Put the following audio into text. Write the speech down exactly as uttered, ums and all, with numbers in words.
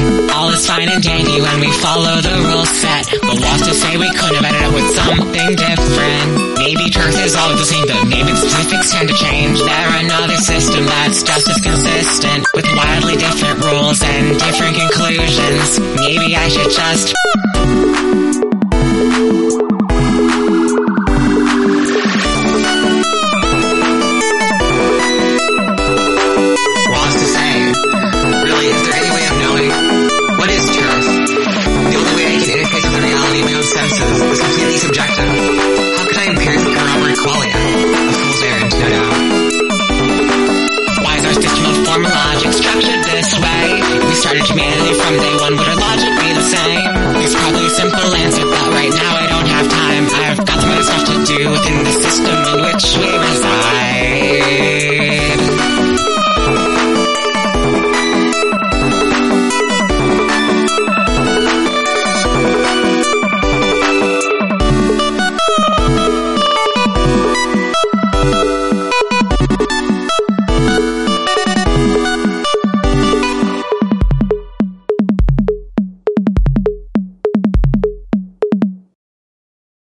fine. All is fine and dandy when we follow the rules set. But what's to say we couldn't have ended up with something different? Maybe truth is always the same, but maybe the specifics tend to change. They're another system that's just as consistent, with wildly different rules and different conclusions. Maybe I should just... What's to say? Really, is there any way of knowing? What is truth? The only way I can interface with the reality of my own senses is completely subjective. How could I empirically corroborate qualia? A fool's errand, no doubt. Why is our system of formal logic structured this way? If we started humanity from day one, would our